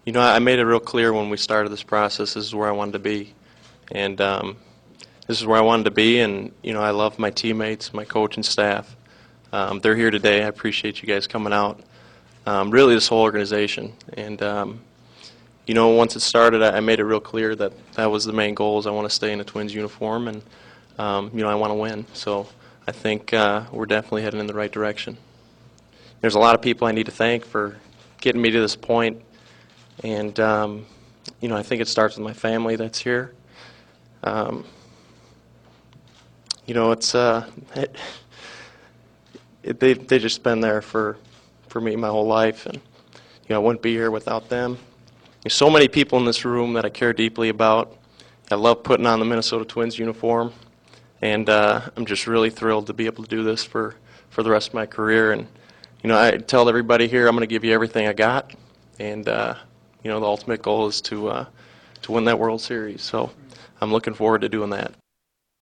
I made it real clear when we started this process. This is where I wanted to be, and this is where I wanted to be. And I love my teammates, my coach and staff. They're here today. I appreciate you guys coming out. Really, this whole organization. And once it started, I made it real clear that that was the main goal. Is I want to stay in a Twins uniform, and I want to win. So I think we're definitely heading in the right direction. There's a lot of people I need to thank for getting me to this point. And, I think it starts with my family that's here. They've just been there for me my whole life. And, I wouldn't be here without them. There's so many people in this room that I care deeply about. I love putting on the Minnesota Twins uniform. And I'm just really thrilled to be able to do this for the rest of my career. And, I tell everybody here I'm going to give you everything I got. And, the ultimate goal is to win that World Series. So I'm looking forward to doing that.